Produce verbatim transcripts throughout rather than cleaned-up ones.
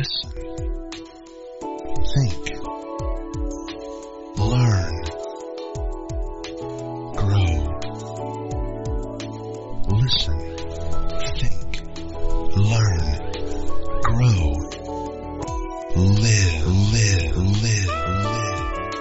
Listen. Think. Learn. Grow. Listen. Think. Learn. Grow. Live, live, live, live.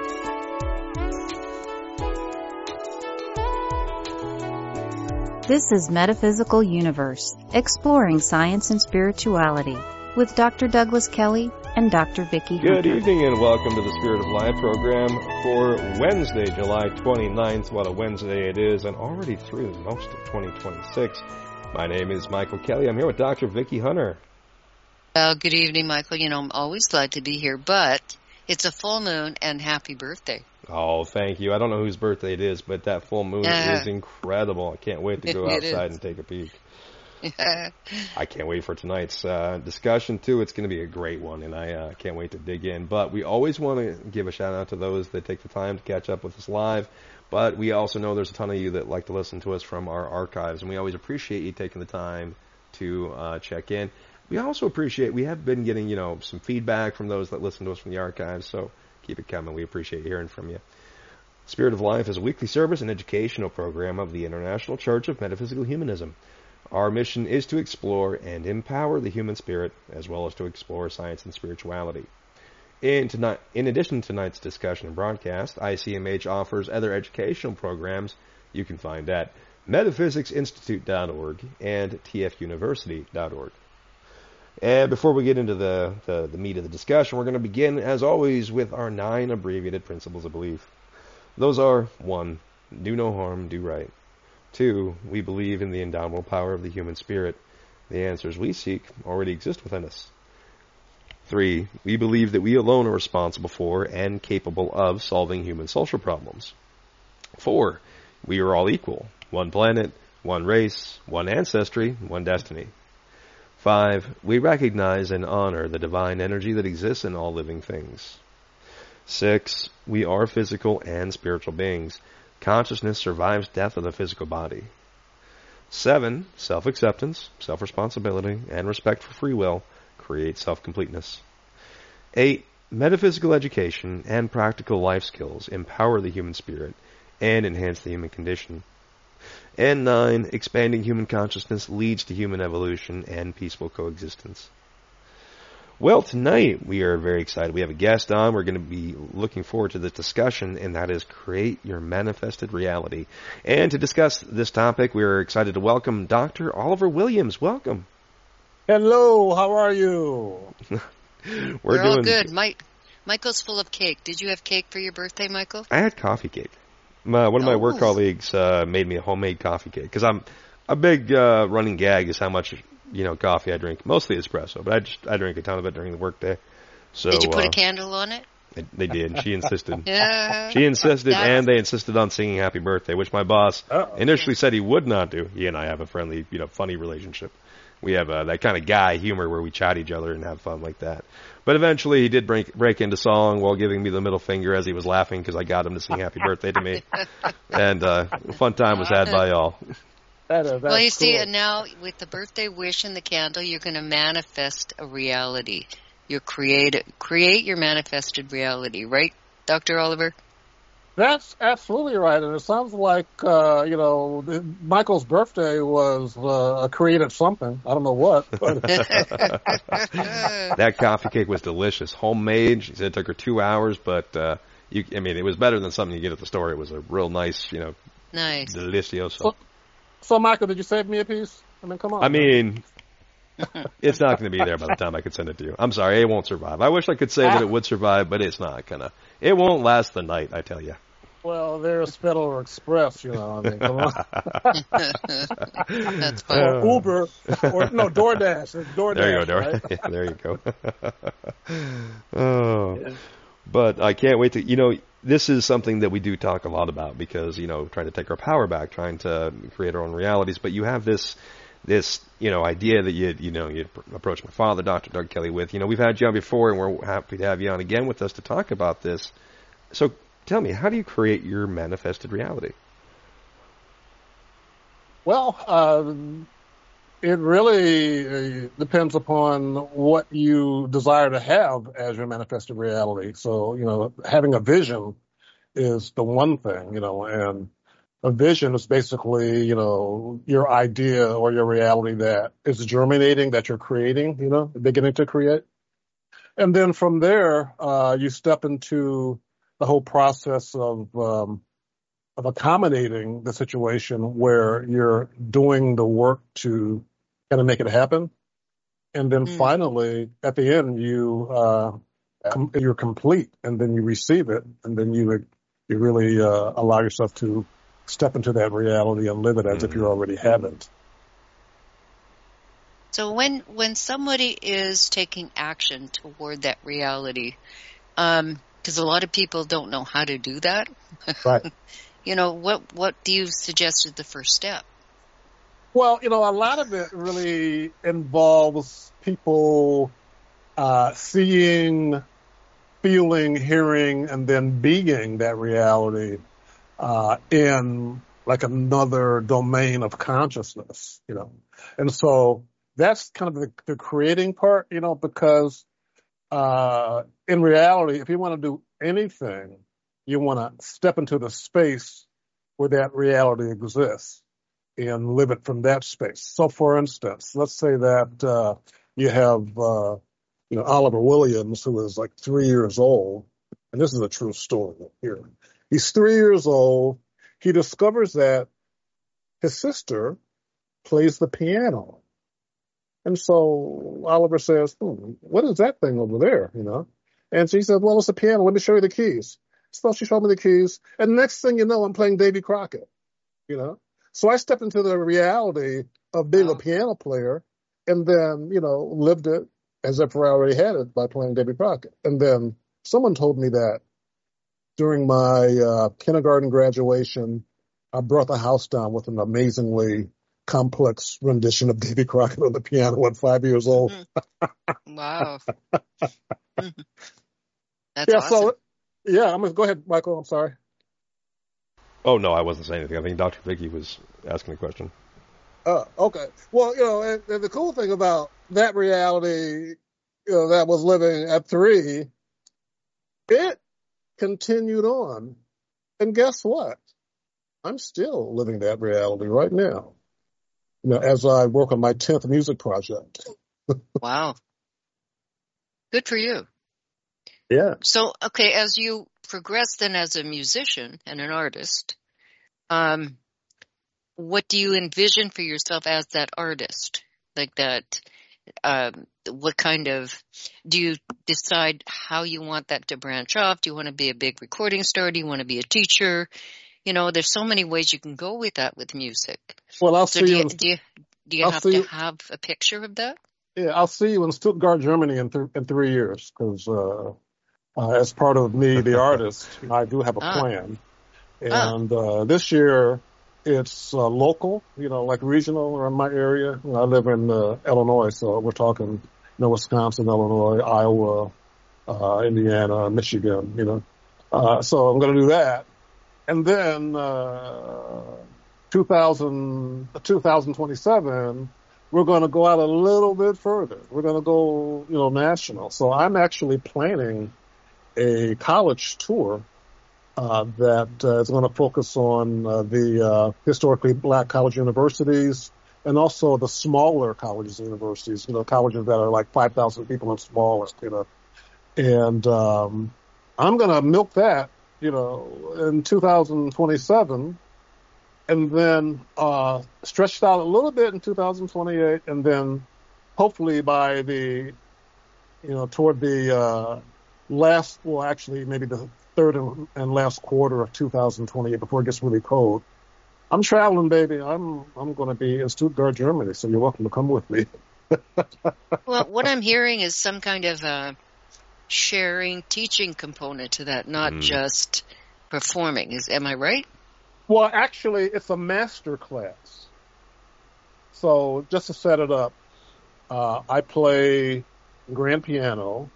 This is Metaphysical Universe, exploring science and spirituality, with Doctor Douglas Kelly and Doctor Vicki Hunter. Good evening and welcome to the Spirit of Life program for Wednesday, July twenty-ninth. What a Wednesday it is, and already through most of twenty twenty-six. My name is Michael Kelly. I'm here with Doctor Vicki Hunter. Well, good evening, Michael. You know, I'm always glad to be here, but it's a full moon and happy birthday. Oh, thank you. I don't know whose birthday it is, but that full moon uh, is incredible. I can't wait to go outside and take a peek. I can't wait for tonight's uh, discussion, too. It's going to be a great one, and I uh, can't wait to dig in. But we always want to give a shout-out to those that take the time to catch up with us live. But we also know there's a ton of you that like to listen to us from our archives, and we always appreciate you taking the time to uh, check in. We also appreciate, we have been getting, you know, some feedback from those that listen to us from the archives, so keep it coming. We appreciate hearing from you. Spirit of Life is a weekly service and educational program of the International Church of Metaphysical Humanism. Our mission is to explore and empower the human spirit, as well as to explore science and spirituality. In, tonight, in addition to tonight's discussion and broadcast, I C M H offers other educational programs you can find at metaphysics institute dot org and t f university dot org. And before we get into the, the, the meat of the discussion, we're going to begin, as always, with our nine abbreviated principles of belief. Those are, one, do no harm, do right. Two, we believe in the indomitable power of the human spirit. The answers we seek already exist within us. Three, we believe that we alone are responsible for and capable of solving human social problems. Four, we are all equal. One planet, one race, one ancestry, one destiny. Five, we recognize and honor the divine energy that exists in all living things. Six, we are physical and spiritual beings. Consciousness survives death of the physical body. Seven, self-acceptance, self-responsibility, and respect for free will create self-completeness. Eight, metaphysical education and practical life skills empower the human spirit and enhance the human condition. And nine, expanding human consciousness leads to human evolution and peaceful coexistence. Well, tonight we are very excited. We have a guest on. We're going to be looking forward to this discussion, and that is create your manifested reality. And to discuss this topic, we are excited to welcome Doctor Oliver Williams. Welcome. Hello, how are you? We're, We're doing all good. Mike, Michael's full of cake. Did you have cake for your birthday, Michael? I had coffee cake. My, one of my oh. work colleagues uh, made me a homemade coffee cake because I'm a big uh, running gag is how much you know coffee I drink. Mostly espresso, but I just I drink a ton of it during the workday. So did you put uh, a candle on it? They, they did. She insisted. Yeah. She insisted, That's... and they insisted on singing "Happy Birthday," which my boss Uh-oh. initially said he would not do. He and I have a friendly, you know, funny relationship. We have uh, that kind of guy humor where we chat each other and have fun like that. But eventually he did break break into song while giving me the middle finger as he was laughing because I got him to sing Happy Birthday to me. And uh, a fun time was had by all. That is, Well, you cool. see, and now with the birthday wish and the candle, you're going to manifest a reality. You create create your manifested reality, right, Doctor Oliver? That's absolutely right, and it sounds like, uh, you know, Michael's birthday was uh, created something. I don't know what. But That coffee cake was delicious. Homemade. She said it took her two hours, but, uh, you, I mean, it was better than something you get at the store. It was a real nice, you know, Nice. delicioso. so, so, Michael, did you save me a piece? I mean, come on. I mean, it's not going to be there by the time I can send it to you. I'm sorry, it won't survive. I wish I could say that it would survive, but it's not going to. It won't last the night, I tell you. Well, there's Federal Express, you know. I mean, come on. That's fine. Or Uber, or no, DoorDash. It's DoorDash. There you go, Dora. Right? Yeah, there you go. Oh, but I can't wait to, you know, this is something that we do talk a lot about because, you know, trying to take our power back, trying to create our own realities. But you have this, this, you know, idea that you, you know, you approach my father, Doctor Doug Kelly, with. You know, we've had you on before, and we're happy to have you on again with us to talk about this. So, tell me, how do you create your manifested reality? Well, uh, it really uh, depends upon what you desire to have as your manifested reality. So, you know, having a vision is the one thing, you know, and a vision is basically, you know, your idea or your reality that is germinating, that you're creating, you know, beginning to create. And then from there, uh, you step into the whole process of, um, of accommodating the situation where you're doing the work to kind of make it happen. And then mm. finally, at the end, you, uh, com- you're complete, and then you receive it, and then you, you really, uh, allow yourself to step into that reality and live it as mm. if you already have it. So when, when somebody is taking action toward that reality, um, because a lot of people don't know how to do that. Right. You know, what, what do you suggest is the first step? Well, you know, a lot of it really involves people uh, seeing, feeling, hearing, and then being that reality uh, in like another domain of consciousness, you know. And so that's kind of the, the creating part, you know, because uh, in reality, if you want to do anything, you want to step into the space where that reality exists and live it from that space. So, for instance, let's say that uh, you have, uh, you know, Oliver Williams, who is like three years old, and this is a true story here. He's three years old. He discovers that his sister plays the piano. And so Oliver says, hmm, what is that thing over there, you know? And she said, well, it's a piano. Let me show you the keys. So she showed me the keys. And next thing you know, I'm playing Davy Crockett, you know? So I stepped into the reality of being wow. a piano player and then, you know, lived it as if I already had it by playing Davy Crockett. And then someone told me that during my uh, kindergarten graduation, I brought the house down with an amazingly complex rendition of Davy Crockett on the piano at five years old. Mm-hmm. Wow. Mm-hmm. That's yeah, awesome. So, yeah, I'm gonna go ahead, Michael. I'm sorry. Oh, no, I wasn't saying anything. I think Doctor Vicky was asking a question. Uh, okay. Well, you know, and, and the cool thing about that reality, you know, that was living at three, it continued on. And guess what? I'm still living that reality right now, you know, as I work on my tenth music project. Wow. Good for you. Yeah. So, okay, as you progress then as a musician and an artist, um, what do you envision for yourself as that artist? Like that, um, what kind of, do you decide how you want that to branch off? Do you want to be a big recording star? Do you want to be a teacher? You know, there's so many ways you can go with that with music. Well, I'll so see do you. you, In, do you, do you I'll have to you, have a picture of that? Yeah, I'll see you in Stuttgart, Germany in, th- in three years because uh, uh, as part of me, the artist, I do have a ah. plan. And ah. uh, this year, it's uh, local, you know, like regional around my area. You know, I live in uh, Illinois, so we're talking, you know, Wisconsin, Illinois, Iowa, uh, Indiana, Michigan, you know. Uh, so I'm going to do that. And then uh, two thousand, twenty twenty-seven, we're going to go out a little bit further. We're going to go, you know, national. So I'm actually planning a college tour uh, that uh, is going to focus on uh, the uh, historically black college universities and also the smaller colleges and universities, you know, colleges that are like five thousand people and smaller, you know. And um, I'm going to milk that, you know, in two thousand twenty-seven. And then uh, stretched out a little bit in two thousand twenty-eight, and then hopefully by the, you know, toward the uh, last, well, actually maybe the third and last quarter of two thousand twenty-eight before it gets really cold. I'm traveling, baby. I'm I'm going to be in Stuttgart, Germany, so you're welcome to come with me. Well, what I'm hearing is some kind of a sharing, teaching component to that, not mm. just performing. Is am I right? Well, actually, it's a master class. So just to set it up, uh, I play grand piano,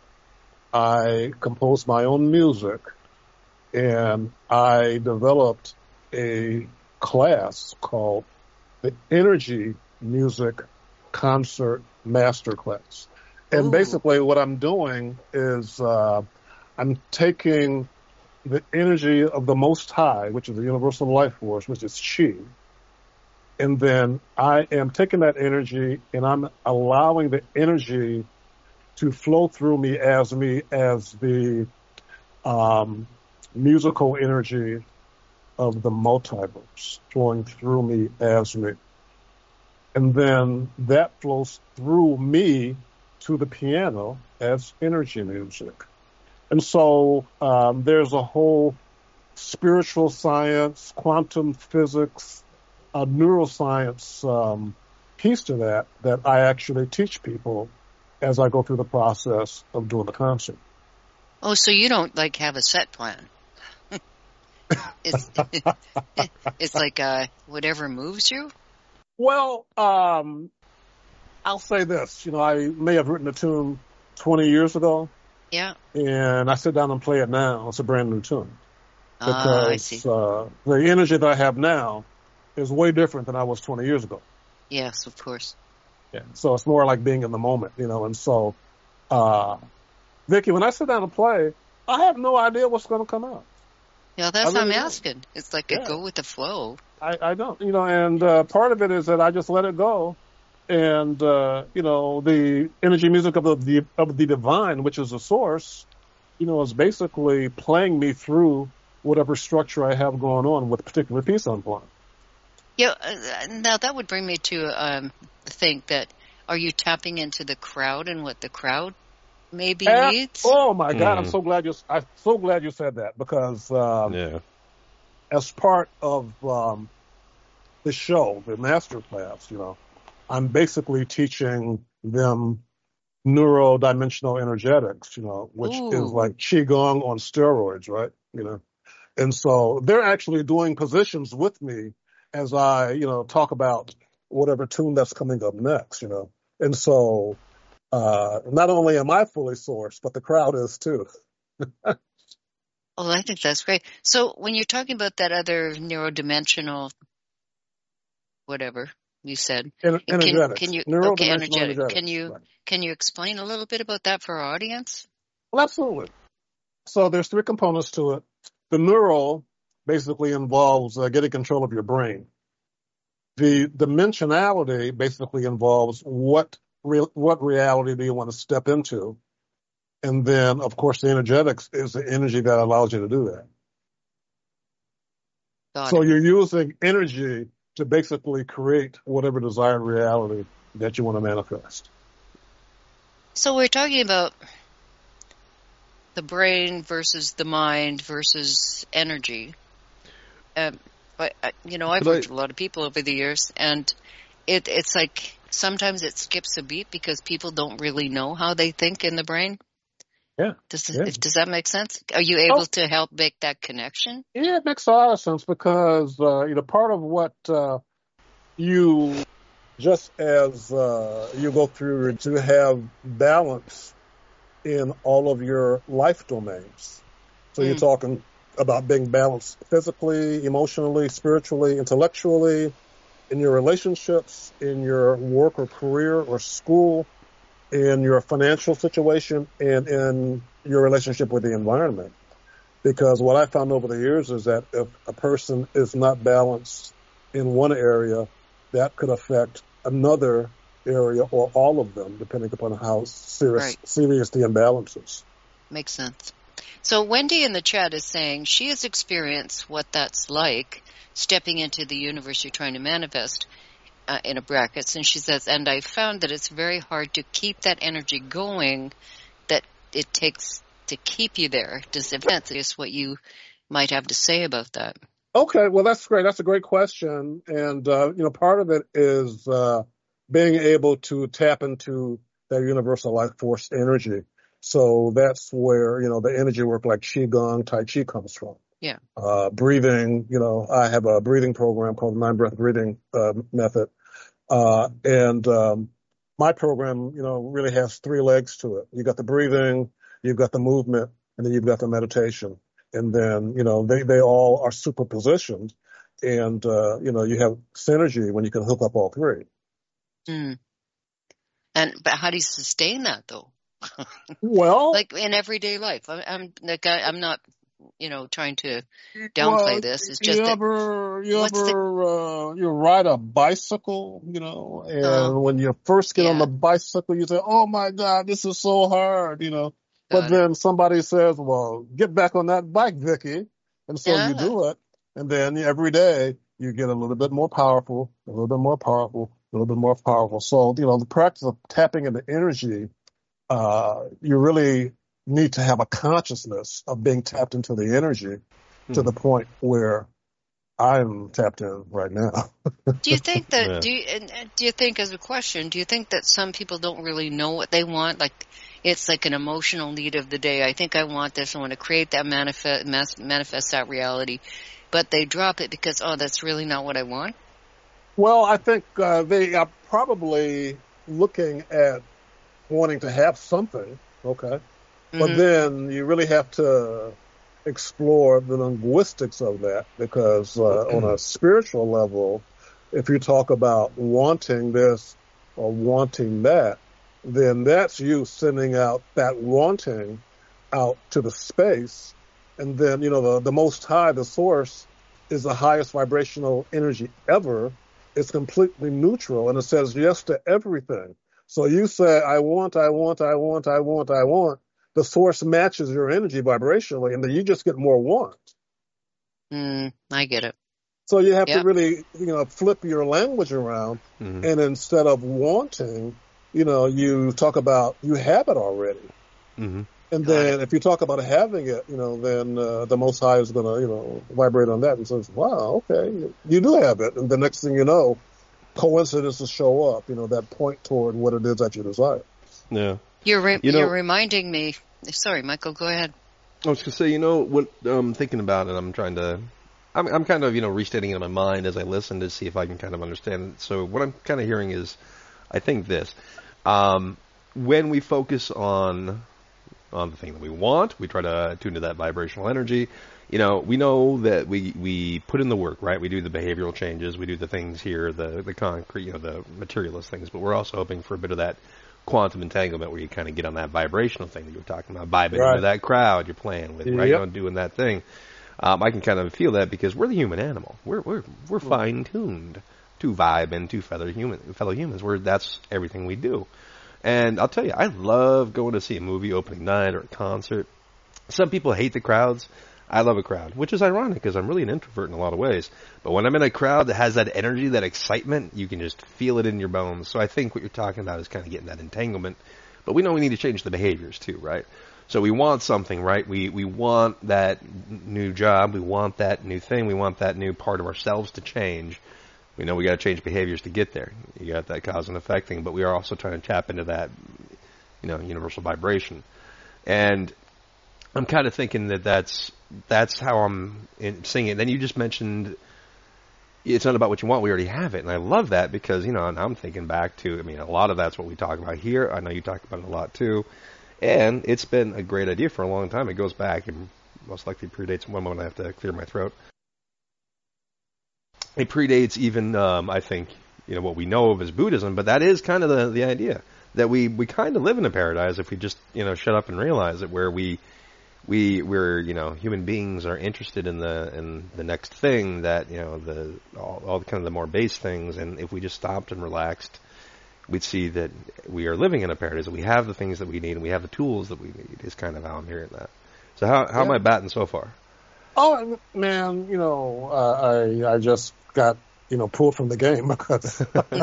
I compose my own music, and I developed a class called the Energy Music concert masterclass. And Ooh. basically what I'm doing is uh, I'm taking the energy of the Most High, which is the universal life force, which is Chi, and then I am taking that energy and I'm allowing the energy to flow through me as me as the um, musical energy of the multiverse flowing through me as me. And then that flows through me to the piano as energy music. And so um, there's a whole spiritual science, quantum physics, uh, neuroscience um, piece to that that I actually teach people as I go through the process of doing the concert. Oh, so you don't like have a set plan. it's, it's like uh, whatever moves you? Well, um, I'll say this. You know, I may have written a tune twenty years ago. Yeah. And I sit down and play it now. It's a brand new tune. Because uh, I see. Uh, the energy that I have now is way different than I was twenty years ago. Yes, of course. Yeah. So it's more like being in the moment, you know. And so, uh, Vicki, when I sit down and play, I have no idea what's going to come out. Yeah, that's really what I'm don't. asking. It's like Yeah. a go with the flow. I, I don't, you know, and uh, part of it is that I just let it go. And, uh, you know, the energy music of the, of the divine, which is the source, you know, is basically playing me through whatever structure I have going on with a particular piece I'm playing. Yeah, uh, now that would bring me to um, think that, are you tapping into the crowd and what the crowd maybe and, needs? Oh my God, Mm. I'm so glad you I'm so glad you said that, because um, Yeah. as part of um, the show, the master class, you know, I'm basically teaching them neurodimensional energetics, you know, which Ooh. is like Qigong on steroids, right? You know, and so they're actually doing positions with me as I, you know, talk about whatever tune that's coming up next, you know. And so uh, not only am I fully sourced, but the crowd is too. Oh, I think that's great. So when you're talking about that other neurodimensional, whatever you said, En- can, energetics. can you Neurodimensional okay, energetic? energetics. Can you Right. can you explain a little bit about that for our audience? Well, absolutely. So there's three components to it. The neural basically involves uh, getting control of your brain. The dimensionality basically involves what re- what reality do you want to step into, and then of course the energetics is the energy that allows you to do that. Got So it. you're using energy to basically create whatever desired reality that you want to manifest. So we're talking about the brain versus the mind versus energy. Um, but, uh, you know, I've But I- worked with a lot of people over the years, and it, it's like sometimes it skips a beat because people don't really know how they think in the brain. Yeah. Does, Yeah. if, does that make sense? Are you able Oh. to help make that connection? Yeah, it makes a lot of sense because, uh, you know, part of what uh, you, just as uh, you go through to have balance in all of your life domains. So you're Mm. talking about being balanced physically, emotionally, spiritually, intellectually, in your relationships, in your work or career or school, in your financial situation, and in your relationship with the environment. Because what I found over the years is that if a person is not balanced in one area, that could affect another area or all of them, depending upon how serious, Right. serious the imbalance is. Makes sense. So Wendy in the chat is saying she has experienced what that's like, stepping into the universe you're trying to manifest, uh, in a brackets, and she says, and I found that it's very hard to keep that energy going that it takes to keep you there. Does that is what you might have to say about that? Okay, well, that's great. That's a great question. And, uh, you know, part of it is uh, being able to tap into that universal life force energy. So that's where, you know, the energy work like Qigong, Tai Chi comes from. Yeah. Uh, breathing, you know, I have a breathing program called the Nine Breath Breathing uh, Method. Uh, and um, my program, you know, really has three legs to it. You got the breathing, you've got the movement, and then you've got the meditation. And then, you know, they, they all are superpositioned. And, uh, you know, you have synergy when you can hook up all three. Mm. And but how do you sustain that though? Well, like in everyday life, I, I'm like I, I'm not, you know, trying to downplay well, this. It's just you that ever you what's the ever uh, you ride a bicycle, you know, uh and when you first get on yeah, the bicycle, you say, "Oh my God, this is so hard," you know. But got it. then somebody says, "Well, get back on that bike, Vicky," and so you Yeah. do it, and then every day you get a little bit more powerful, a little bit more powerful, a little bit more powerful. So you know, the practice of tapping into energy, uh, you really need to have a consciousness of being tapped into the energy to Hmm. the point where I'm tapped in right now. Do you think that Yeah. do you and, and do you think as a question, do you think that some people don't really know what they want? Like it's like an emotional need of the day. I think I want this. I want to create that manifest mas- manifest that reality, but they drop it because oh, that's really not what I want. Well, I think uh, they are probably looking at wanting to have something, okay, but Mm-hmm. then you really have to explore the linguistics of that because uh, on a spiritual level, if you talk about wanting this or wanting that, then that's you sending out that wanting out to the space. And then, you know, the, the most high, the source, is the highest vibrational energy ever. It's completely neutral and it says yes to everything. So you say, I want, I want, I want, I want, I want. The source matches your energy vibrationally, and then you just get more want. Mm, I get it. So you have to Yep. really, you know, flip your language around, Mm-hmm. and instead of wanting, you know, you talk about you have it already. Mm-hmm. And Got then if you talk about having it, you know, then uh, the Most High is going to, you know, vibrate on that and says, wow, okay, you do have it. And the next thing you know, coincidences show up, you know, that point toward what it is that you desire. Yeah. You're re- You know, you're reminding me. Sorry, Michael. Go ahead. I was gonna say, you know, what I'm thinking about, and I'm trying to, I'm, I'm kind of, you know, restating it in my mind as I listen to see if I can kind of understand it. So what I'm kind of hearing is, I think this, um, when we focus on, on the thing that we want, we try to tune to that vibrational energy. You know, we know that we, we put in the work, right? We do the behavioral changes, we do the things here, the, the concrete, you know, the materialist things, but we're also hoping for a bit of that quantum entanglement where you kind of get on that vibrational thing that you were talking about, vibing Right. into that crowd you're playing with, right? You Yep. know, doing that thing. Um, I can kind of feel that because we're the human animal. We're we're we're fine tuned to vibe and to fellow human fellow humans. Where that's everything we do. And I'll tell you, I love going to see a movie opening night or a concert. Some people hate the crowds. I love a crowd, which is ironic because I'm really an introvert in a lot of ways. But when I'm in a crowd that has that energy, that excitement, you can just feel it in your bones. So I think what you're talking about is kind of getting that entanglement. But we know we need to change the behaviors too, right? So we want something, right? We we want that new job. We want that new thing. We want that new part of ourselves to change. We know we got to change behaviors to get there. You got that cause and effect thing, but we are also trying to tap into that, you know, universal vibration. And I'm kind of thinking that that's that's how I'm in, seeing it. Then you just mentioned it's not about what you want. We already have it, and I love that because you know. And I'm thinking back to. I mean, a lot of that's what we talk about here. I know you talk about it a lot too, and it's been a great idea for a long time. It goes back and most likely predates. One moment I have to clear my throat. It predates even um, I think you know what we know of as Buddhism, but that is kind of the the idea that we we kind of live in a paradise if we just you know shut up and realize it, where we. We we're you know human beings are interested in the in the next thing that you know the all, all the kind of the more base things, and if we just stopped and relaxed, we'd see that we are living in a paradise. We have the things that we need, and we have the tools that we need. Is kind of how I'm hearing that. So how how am Yeah. I batting so far? Oh man, you know, uh, I I just got you know pulled from the game because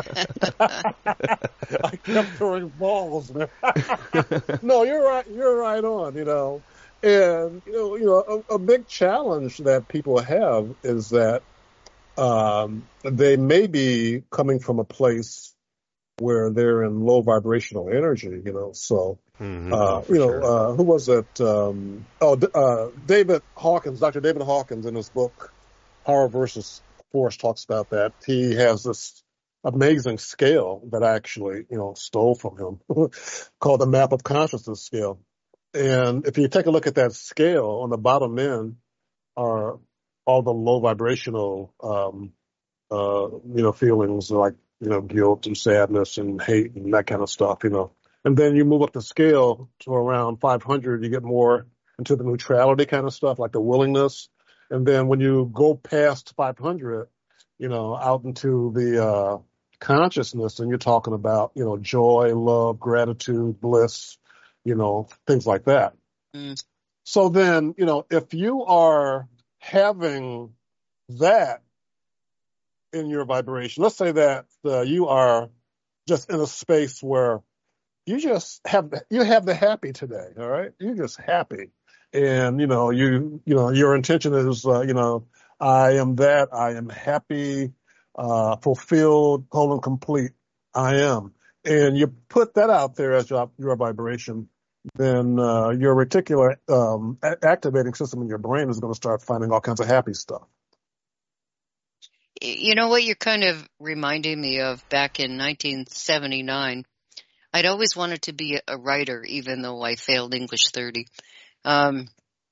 I kept throwing balls, man. No, you're right. You're right on. You know, and you know, you know, a, a big challenge that people have is that um, they may be coming from a place where they're in low vibrational energy. You know, so. Mm-hmm. Uh, Oh, for you know, sure. uh, who was it? Um, oh, D- uh, David Hawkins, Doctor David Hawkins, in his book Power versus Force, talks about that. He has this amazing scale that I actually, you know, stole from him, called the Map of Consciousness scale. And if you take a look at that scale, on the bottom end are all the low vibrational, um, uh, you know, feelings like you know, guilt and sadness and hate and that kind of stuff, you know. And then you move up the scale to around five hundred, you get more into the neutrality kind of stuff, like the willingness. And then when you go past five hundred, you know, out into the uh, consciousness, and you're talking about, you know, joy, love, gratitude, bliss, you know, things like that. Mm. So then, you know, if you are having that in your vibration, let's say that uh, you are just in a space where you just have you have the happy today, all right? You're just happy, and you know you you know your intention is uh, you know I am that I am happy, uh, fulfilled, whole and complete. I am, and you put that out there as your, your vibration. Then uh, your reticular um, a- activating system in your brain is going to start finding all kinds of happy stuff. You know what you're kind of reminding me of back in nineteen seventy-nine. I'd always wanted to be a writer, even though I failed English thirty. Um,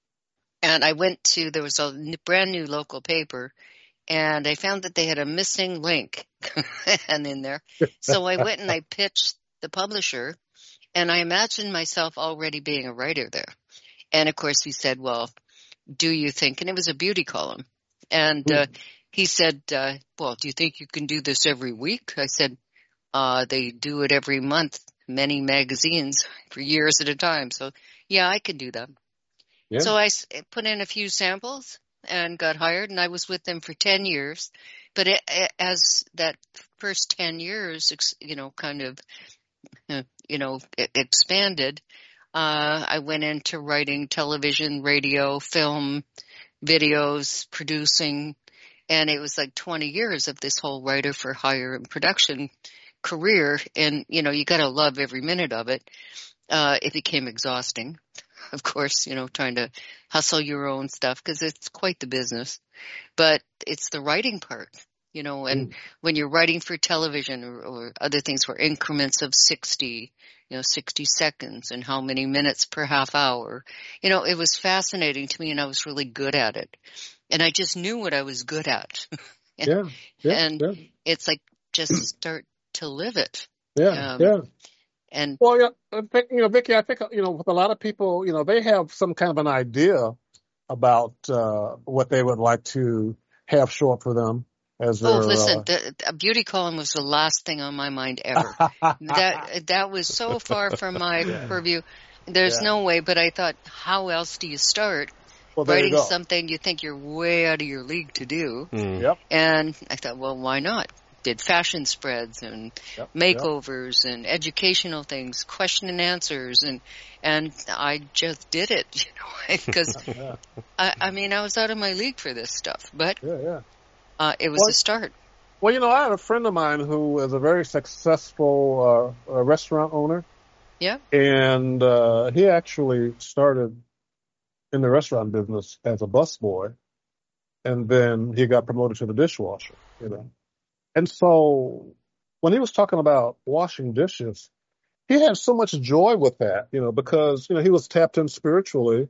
and I went to, there was a brand new local paper, and I found that they had a missing link and in there. So I went and I pitched the publisher, and I imagined myself already being a writer there. And of course he said, well, do you think, and it was a beauty column. And uh, he said, uh, well, do you think you can do this every week? I said, uh, they do it every month, many magazines for years at a time. So yeah, I can do that. Yeah. So I s- put in a few samples and got hired, and I was with them for ten years. But it, it, as that first ten years, ex- you know, kind of, uh, you know, it expanded, uh, I went into writing television, radio, film, videos, producing, and it was like twenty years of this whole writer for hire and production career. And, you know, you got to love every minute of it. Uh, it became exhausting, of course, you know, trying to hustle your own stuff because it's quite the business. But it's the writing part, you know, and mm. when you're writing for television or, or other things where increments of sixty, you know, sixty seconds and how many minutes per half hour, you know, it was fascinating to me, and I was really good at it. And I just knew what I was good at. and, yeah, yeah, and yeah. it's like, just start to live it. Yeah, um, yeah. And well, yeah, I think, you know, Vicki, I think, you know, with a lot of people, you know, they have some kind of an idea about uh, what they would like to have show up for them as their. Oh, listen, uh, the, a beauty column was the last thing on my mind ever. that that was so far from my yeah. purview. There's yeah. no way, but I thought, how else do you start well, writing you something you think you're way out of your league to do? Mm. Yep. And I thought, well, why not? Did fashion spreads and yep. makeovers yep. and educational things, question and answers, and and I just did it, you know, because yeah. I, I mean I was out of my league for this stuff, but yeah, yeah. Uh, it was well, a start. Well, you know, I had a friend of mine who is a very successful uh, uh, restaurant owner. Yeah, and uh, he actually started in the restaurant business as a busboy, and then he got promoted to the dishwasher, you know. And so when he was talking about washing dishes, he had so much joy with that, you know, because, you know, he was tapped in spiritually,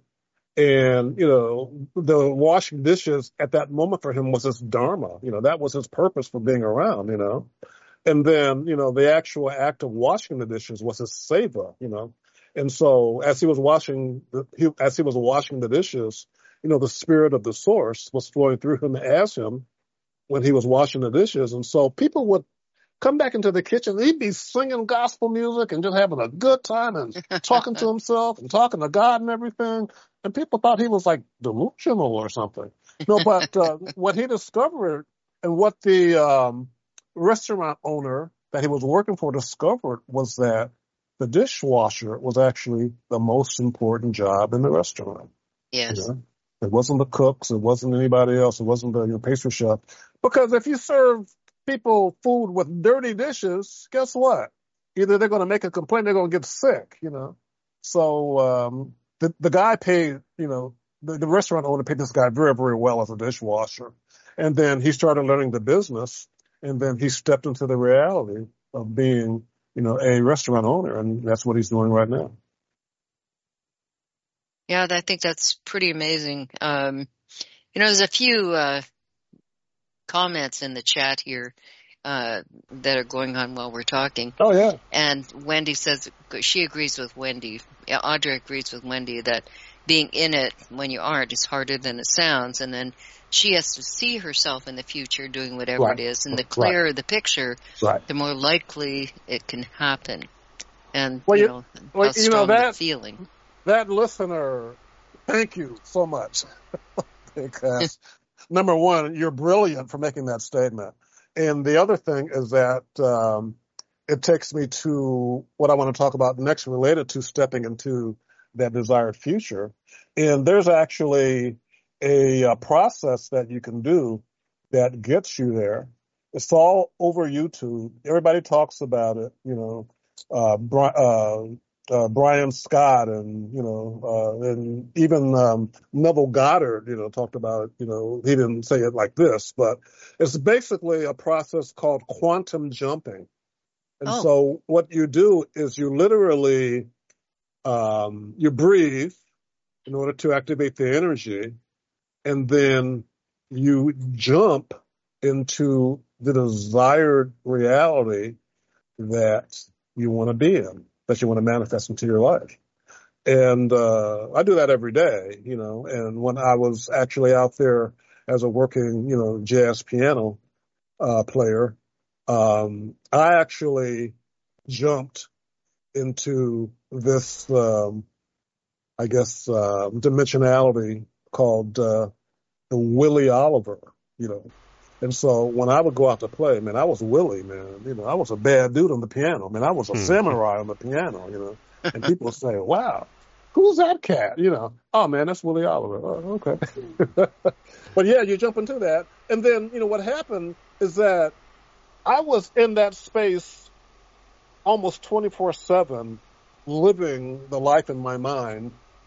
and, you know, the washing dishes at that moment for him was his dharma, you know, that was his purpose for being around, you know. And then, you know, the actual act of washing the dishes was his seva, you know. And so as he was washing, the, he, as he was washing the dishes, you know, the spirit of the source was flowing through him as him when he was washing the dishes. And so people would come back into the kitchen. He'd be singing gospel music and just having a good time and talking to himself and talking to God and everything. And people thought he was like delusional or something. No, but uh, what he discovered and what the um, restaurant owner that he was working for discovered was that the dishwasher was actually the most important job in the restaurant. Yes. You know? It wasn't the cooks. It wasn't anybody else. It wasn't the you know, pastry chef. Because if you serve people food with dirty dishes, guess what? Either they're going to make a complaint, they're going to get sick, you know. So um, the the guy paid, you know, the, the restaurant owner paid this guy very, very well as a dishwasher. And then he started learning the business, and then he stepped into the reality of being, you know, a restaurant owner, and that's what he's doing right now. Yeah, I think that's pretty amazing. Um, you know, there's a few uh, comments in the chat here, uh, that are going on while we're talking. Oh, yeah. And Wendy says, she agrees with Wendy, Audra agrees with Wendy that being in it when you aren't is harder than it sounds. And then she has to see herself in the future doing whatever right. it is. And the clearer right. the picture, right. the more likely it can happen. And, well, you you, know, well, how strong you know, that, the feeling. That listener, thank you so much. Because, number one, you're brilliant for making that statement. And the other thing is that um, it takes me to what I want to talk about next related to stepping into that desired future. And there's actually a, a process that you can do that gets you there. It's all over YouTube. Everybody talks about it, you know, uh, uh, uh, Brian Scott and, you know, uh, and even um, Neville Goddard, you know, talked about it. You know, he didn't say it like this, but it's basically a process called quantum jumping. And oh. so what you do is you literally, um, you breathe in order to activate the energy, and then you jump into the desired reality that you want to be in, that you want to manifest into your life. And uh, I do that every day, you know, and when I was actually out there as a working, you know, jazz piano uh, player, um, I actually jumped into this, um, I guess, uh, dimensionality called uh, the Willie Oliver, you know. And so when I would go out to play, man, I was Willie, man. You know, I was a bad dude on the piano. Man, I was a samurai on the piano, you know. And people would say, wow, who's that cat? You know, oh, man, that's Willie Oliver. Oh, okay. But, yeah, you jump into that. And then, you know, what happened is that I was in that space almost twenty-four seven, living the life in my mind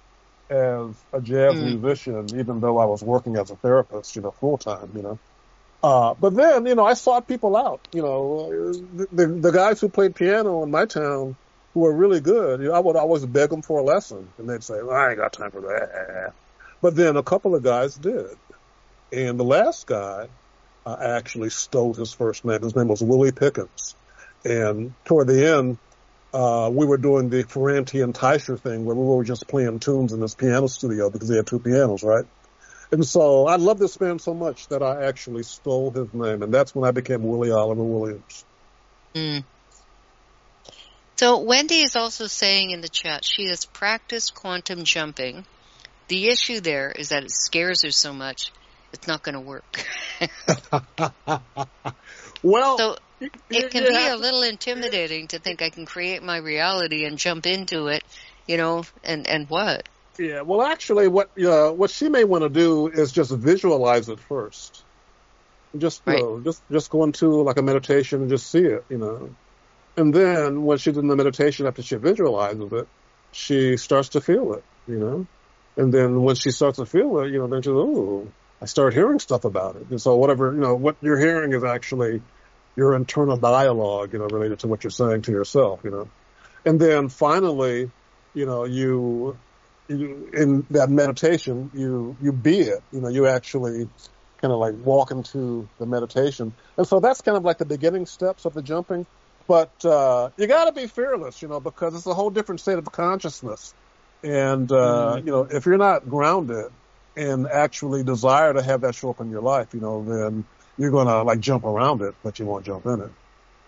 as a jazz mm. musician, even though I was working as a therapist, you know, full time, you know. Uh, but then, you know, I sought people out, you know, the, the, the guys who played piano in my town who were really good, you know, I would always beg them for a lesson, and they'd say, well, I ain't got time for that. But then a couple of guys did. And the last guy uh, actually stole his first name. His name was Willie Pickens. And toward the end, uh, we were doing the Ferranti and Teicher thing where we were just playing tunes in this piano studio because they had two pianos, right? And so I love this man so much that I actually stole his name, and that's when I became Willie Oliver Williams. Mm. So Wendy is also saying in the chat she has practiced quantum jumping. The issue there is that it scares her so much, it's not going to work. Well, so it can be a little intimidating to think I can create my reality and jump into it, you know, and, and what? Yeah, well, actually, what uh, what she may want to do is just visualize it first. Just you right. know, just just go into like a meditation and just see it, you know. And then when she's in the meditation, after she visualizes it, she starts to feel it, you know. And then when she starts to feel it, you know, then she's, oh, I start hearing stuff about it. And so whatever, you know, what you're hearing is actually your internal dialogue, you know, related to what you're saying to yourself, you know. And then finally, you know, you... You, in that meditation, you, you be it, you know, you actually kind of like walk into the meditation. And so that's kind of like the beginning steps of the jumping. But, uh, you gotta be fearless, you know, because it's a whole different state of consciousness. And, uh, mm. you know, if you're not grounded and actually desire to have that show up in your life, you know, then you're gonna like jump around it, but you won't jump in it.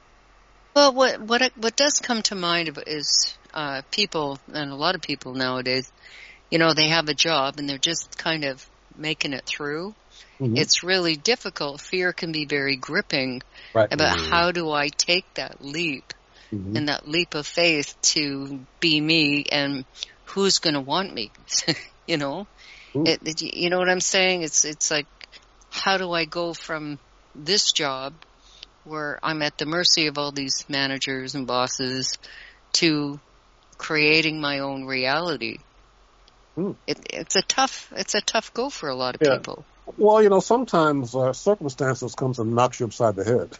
Well, what, what, what does come to mind is, uh, people, and a lot of people nowadays, you know, they have a job and they're just kind of making it through. Mm-hmm. It's really difficult. Fear can be very gripping right. about mm-hmm. how do I take that leap mm-hmm. and that leap of faith to be me and who's going to want me, you know? It, it, you know what I'm saying? It's, it's like, how do I go from this job where I'm at the mercy of all these managers and bosses to creating my own reality? Mm. It, it's a tough, it's a tough go for a lot of yeah. people. Well, you know, sometimes uh, circumstances comes and knocks you upside the head.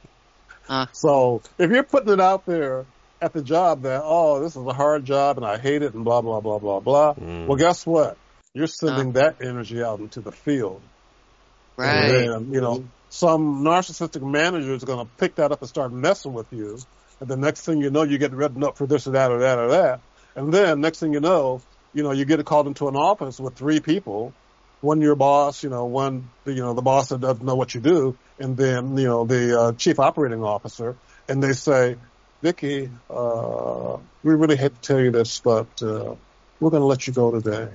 Uh, so if you're putting it out there at the job that, oh, this is a hard job and I hate it and blah, blah, blah, blah, blah. Mm. Well, guess what? You're sending uh, that energy out into the field. Right. And then, you know, some narcissistic manager is going to pick that up and start messing with you. And the next thing you know, you get written up for this or that or that or that. And then next thing you know, you know, you get called into an office with three people, one your boss, you know, one, you know, the boss that doesn't know what you do, and then, you know, the uh, chief operating officer, and they say, Vicki, uh, we really hate to tell you this, but uh, we're going to let you go today.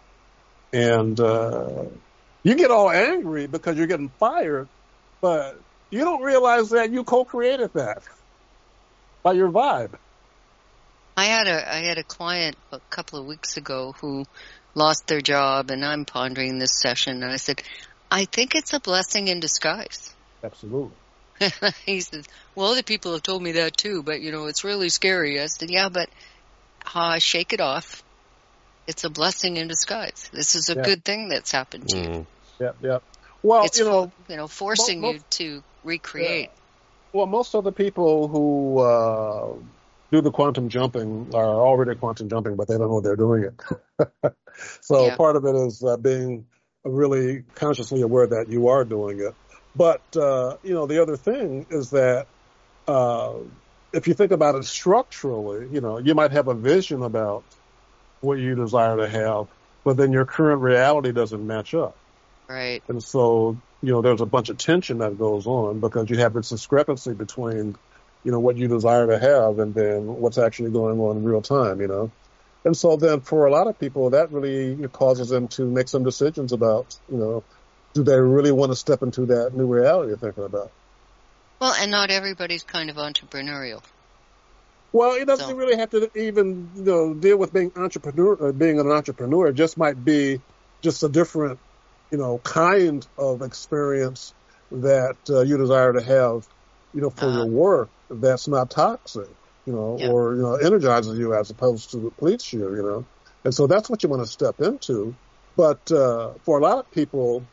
And uh, you get all angry because you're getting fired, but you don't realize that you co-created that by your vibe. I had a I had a client a couple of weeks ago who lost their job, and I'm pondering this session, and I said, I think it's a blessing in disguise. Absolutely. He says, well, other people have told me that too, but, you know, it's really scary. I said, yeah, but uh, shake it off. It's a blessing in disguise. This is a yeah. good thing that's happened to mm. you. Yeah, yeah. Well, it's, you know, you know, forcing most, you to recreate. Yeah. Well, most of the people who uh, do the quantum jumping are already quantum jumping, but they don't know they're doing it. So yeah. part of it is uh, being really consciously aware that you are doing it. But, uh, you know, the other thing is that uh, if you think about it structurally, you know, you might have a vision about what you desire to have, but then your current reality doesn't match up. Right. And so, you know, there's a bunch of tension that goes on because you have this discrepancy between, you know, what you desire to have and then what's actually going on in real time, you know. And so then for a lot of people, that really causes them to make some decisions about, you know, do they really want to step into that new reality you're thinking about? Well, and not everybody's kind of entrepreneurial. Well, it doesn't so. really have to even, you know, deal with being entrepreneur, uh, being an entrepreneur. It just might be just a different, you know, kind of experience that uh, you desire to have, you know, for uh-huh. your work that's not toxic, you know, yeah. or, you know, energizes you as opposed to depletes you, you know. And so that's what you want to step into. But uh, for a lot of people,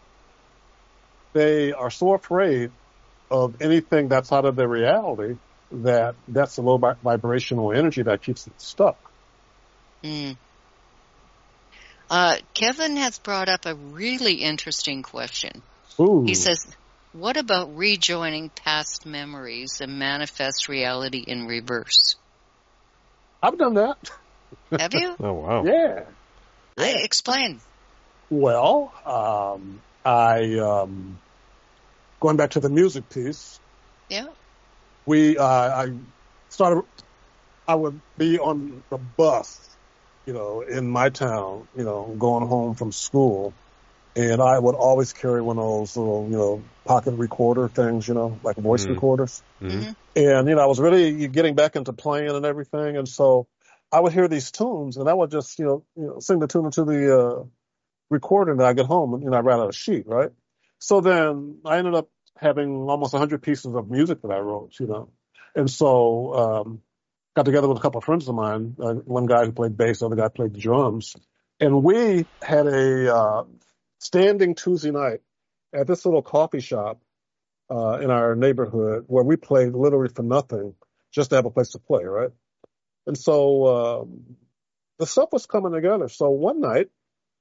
they are so afraid of anything that's out of their reality that that's the low vibrational energy that keeps them stuck. Mm. Uh, Kevin has brought up a really interesting question. Ooh. He says, what about rejoining past memories and manifest reality in reverse? I've done that. Have you? Oh, wow. Yeah. yeah. I, explain. Well, um, I, um, going back to the music piece. Yeah. We, uh, I started, I would be on the bus, you know, in my town, you know, going home from school. And I would always carry one of those little, you know, pocket recorder things, you know, like voice mm-hmm. recorders. Mm-hmm. And, you know, I was really getting back into playing and everything. And so I would hear these tunes and I would just, you know, you know sing the tune into the uh, recorder and then I get home and, you know, I write out a sheet, right? So then I ended up having almost one hundred pieces of music that I wrote, you know. And so um got together with a couple of friends of mine, uh, one guy who played bass, the other guy played the drums. And we had a uh, standing Tuesday night at this little coffee shop uh in our neighborhood where we played literally for nothing, just to have a place to play, right? And so um the stuff was coming together. So one night,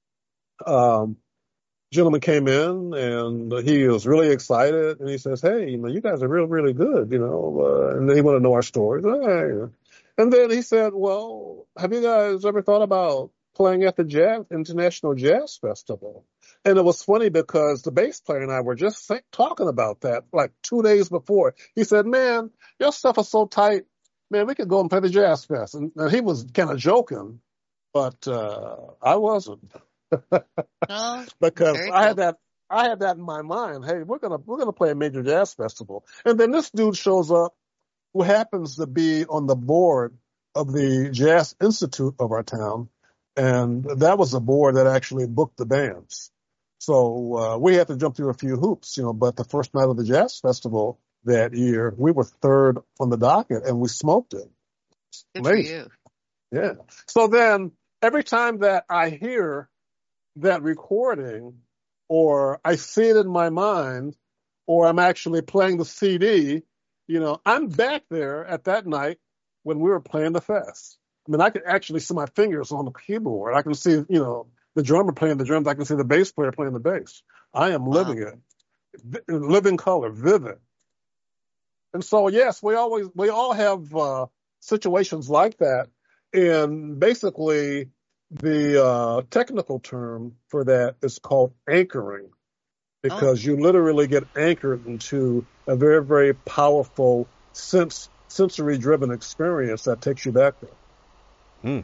um gentleman came in and he was really excited and he says, hey, you know, you guys are really, really good, you know, uh, and he wanted to know our stories. Hey. And then he said, well, have you guys ever thought about playing at the Jazz International Jazz Festival? And it was funny because the bass player and I were just think, talking about that like two days before. He said, man, your stuff is so tight. Man, we could go and play the Jazz Fest. And, and he was kind of joking, but uh, I wasn't. Oh, because I cool. had that I had that in my mind. Hey, we're gonna we're gonna play a major jazz festival, and then this dude shows up who happens to be on the board of the Jazz Institute of our town, and that was the board that actually booked the bands. So uh, we had to jump through a few hoops, you know. But the first night of the jazz festival that year, we were third on the docket, and we smoked it. Good for you. Yeah. So then every time that I hear that recording, or I see it in my mind, or I'm actually playing the C D, you know, I'm back there at that night when we were playing the fest. I mean, I could actually see my fingers on the keyboard. I can see, you know, the drummer playing the drums. I can see the bass player playing the bass. I am living wow. it. living color, vivid. And so, yes, we always, we all have uh, situations like that. And basically, the uh, technical term for that is called anchoring, because oh. you literally get anchored into a very, very powerful sense, sensory-driven experience that takes you back there. Hmm.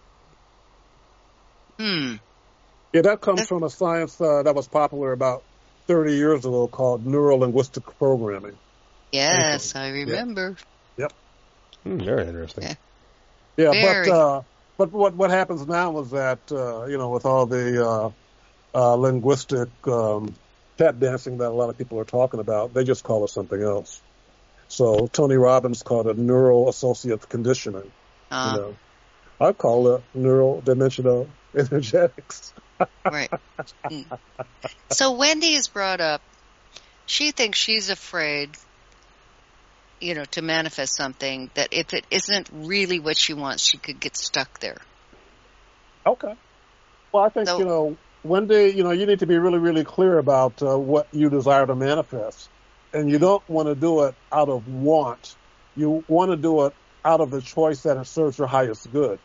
Hmm. Yeah, that comes from a science uh, that was popular about thirty years ago called neuro-linguistic programming. Yes, anchoring. I remember. Yeah. Yep. Hmm, very interesting. Yeah, yeah very. but uh, but what what happens now is that uh, you know, with all the uh, uh, linguistic um, tap dancing that a lot of people are talking about, they just call it something else. So Tony Robbins called it neuro-associative conditioning. Uh, you know, I call it neural-dimensional energetics. Right. So Wendy is brought up. She thinks she's afraid, you know, to manifest something that if it isn't really what she wants, she could get stuck there. Okay. Well, I think, so, you know, Wendy, you know, you need to be really, really clear about uh, what you desire to manifest. And you don't want to do it out of want. You want to do it out of the choice that it serves your highest good.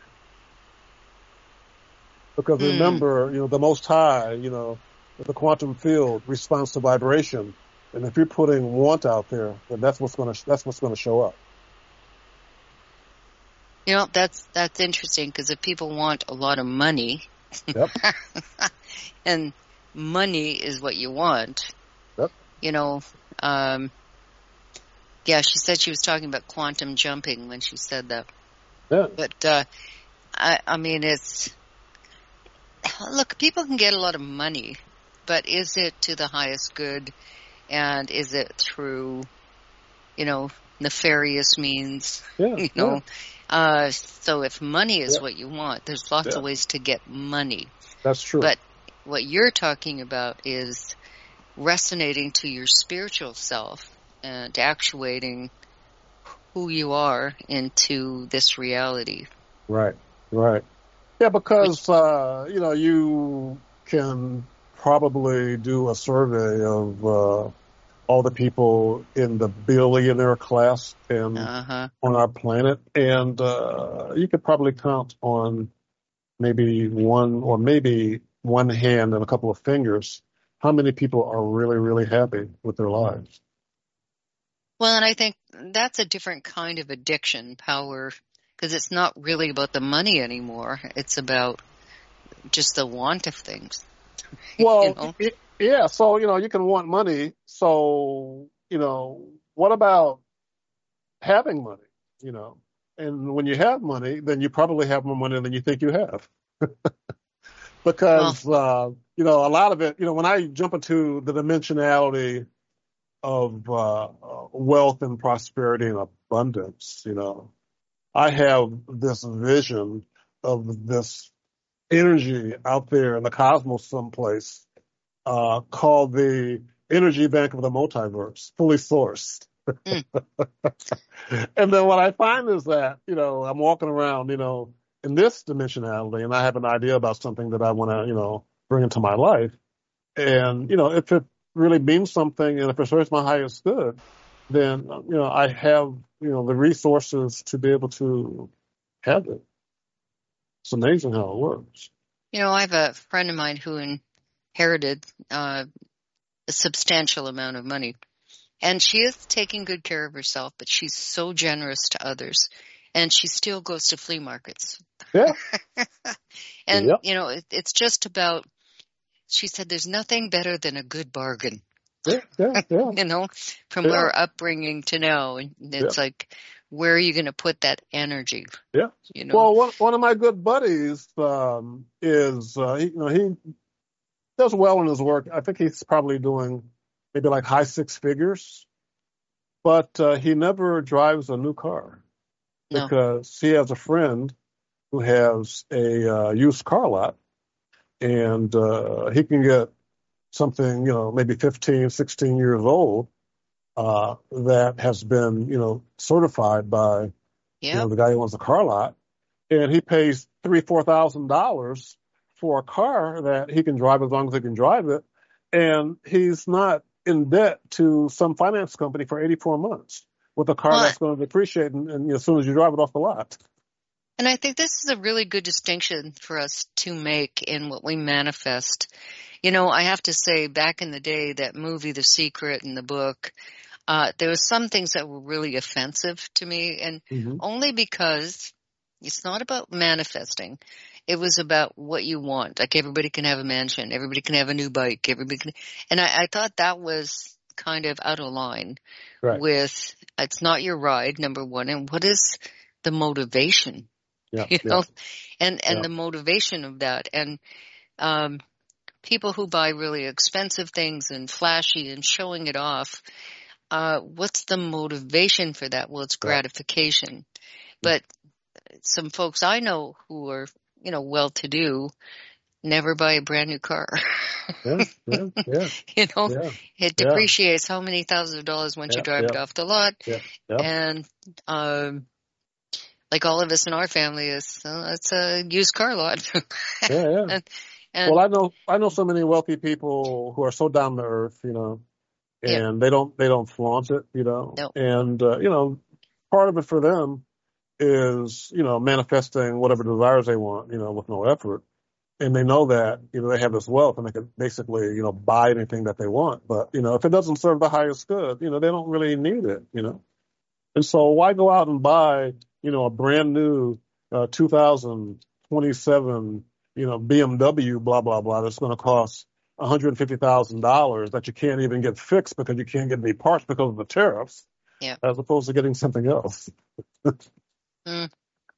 Because mm. remember, you know, the Most High, you know, the quantum field responds to vibration. And if you're putting want out there, then that's what's going to, that's what's going to show up. You know, that's, that's interesting, because if people want a lot of money, yep. and money is what you want, yep. you know, um, yeah, she said she was talking about quantum jumping when she said that. Yeah. But, uh, I, I mean, it's, look, people can get a lot of money, but is it to the highest good? And is it through, you know, nefarious means? Yeah, you know, yeah. uh, so if money is yeah. what you want, there's lots yeah. of ways to get money. That's true. But what you're talking about is resonating to your spiritual self and actuating who you are into this reality. Right, right. Yeah, because, uh, you know, you can probably do a survey of uh, all the people in the billionaire class and uh-huh. on our planet, and uh, you could probably count on maybe one or maybe one hand and a couple of fingers how many people are really, really happy with their lives. Well, and I think that's a different kind of addiction, power, because it's not really about the money anymore. It's about just the want of things. Well, you know? it, yeah, so, you know, you can want money. So, you know, what about having money, you know? And when you have money, then you probably have more money than you think you have. Because, well, uh, you know, a lot of it, you know, when I jump into the dimensionality of uh, wealth and prosperity and abundance, you know, I have this vision of this energy out there in the cosmos someplace uh, called the energy bank of the multiverse, fully sourced. Mm. And then what I find is that, you know, I'm walking around, you know, in this dimensionality, and I have an idea about something that I want to, you know, bring into my life. And, you know, if it really means something and if it serves my highest good, then, you know, I have, you know, the resources to be able to have it. It's amazing how it works. You know, I have a friend of mine who inherited uh, a substantial amount of money. And she is taking good care of herself, but she's so generous to others. And she still goes to flea markets. Yeah. And, yep. you know, it, it's just about, she said, there's nothing better than a good bargain. Yeah, yeah, yeah. You know, from yeah. our upbringing to now. And it's yeah. like, where are you going to put that energy? Yeah. You know? Well, one, one of my good buddies um, is, uh, he, you know, he does well in his work. I think he's probably doing maybe like high six figures, but uh, he never drives a new car no. because he has a friend who has a uh, used car lot, and uh, he can get something, you know, maybe fifteen, sixteen years old uh, that has been, you know, certified by yep. you know, the guy who owns the car lot, and he pays three, four thousand dollars for a car that he can drive as long as he can drive it, and he's not in debt to some finance company for eighty-four months with a car Well, that's going to depreciate and, and you know, as soon as you drive it off the lot. and I think this is a really good distinction for us to make in what we manifest. You know, I have to say, back in the day, that movie, The Secret, and the book, uh, there were some things that were really offensive to me, and Mm-hmm. only because it's not about manifesting. It was about what you want. Like, everybody can have a mansion, everybody can have a new bike, everybody can, and I, I thought that was kind of out of line Right. with, it's not your ride, number one, and what is the motivation? Yeah. You Yeah. know, and, and Yeah. the motivation of that. And, um, people who buy really expensive things and flashy and showing it off, uh, what's the motivation for that? Well, it's Yeah. gratification. But some folks I know who are, you know, well-to-do never buy a brand new car. Yeah. Yeah. Yeah. You know, Yeah. it Yeah. depreciates how many thousands of dollars once Yeah. you drive Yeah. it off the lot. Yeah. Yeah. And, um, like all of us in our family is, uh, it's a used car lot. Yeah. Yeah. and, and Well, I know I know so many wealthy people who are so down to earth, you know, Yeah. and they don't they don't flaunt it, you know, No. and uh, you know, part of it for them is you know manifesting whatever desires they want, you know, with no effort, and they know that you know they have this wealth and they can basically you know buy anything that they want, but you know if it doesn't serve the highest good, you know they don't really need it, you know, and so why go out and buy you know a brand new uh, two thousand twenty-seven you know, B M W, blah, blah, blah, that's going to cost one hundred fifty thousand dollars that you can't even get fixed because you can't get any parts because of the tariffs, Yeah. as opposed to getting something else. Mm.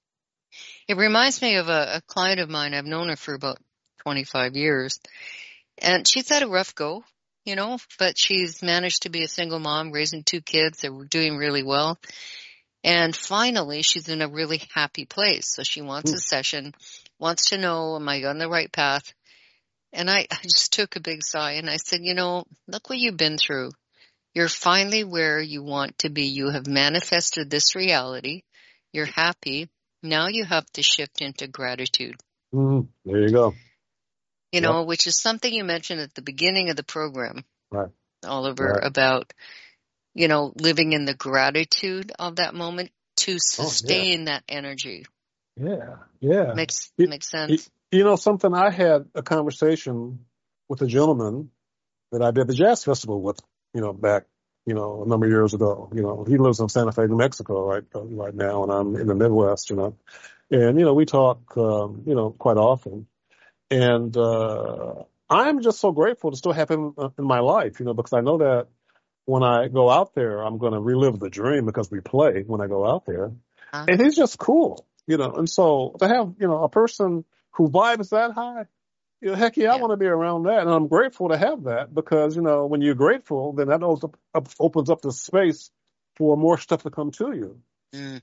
It reminds me of a, a client of mine. I've known her for about twenty-five years. And she's had a rough go, you know, but she's managed to be a single mom, raising two kids that were doing really well. And finally, she's in a really happy place. So she wants a session, wants to know, am I on the right path? And I, I just took a big sigh and I said, you know, look what you've been through. You're finally where you want to be. You have manifested this reality. You're happy. Now you have to shift into gratitude. Mm, there you go. You know, yep. Which is something you mentioned at the beginning of the program, right, Oliver, right. about, you know, living in the gratitude of that moment to sustain oh, yeah. that energy. Yeah, yeah. Makes it, makes sense. It, you know, something I had a conversation with a gentleman that I did the jazz festival with, you know, back, you know, a number of years ago. You know, he lives in Santa Fe, New Mexico right right now, and I'm in the Midwest, you know. And, you know, we talk, um, you know, quite often. And uh, I'm just so grateful to still have him in my life, you know, because I know that when I go out there, I'm going to relive the dream because we play when I go out there. Uh-huh. And he's just cool, you know. And so to have, you know, a person who vibes that high, you know, heck yeah, yeah. I want to be around that. And I'm grateful to have that because, you know, when you're grateful, then that opens up, opens up the space for more stuff to come to you. Mm.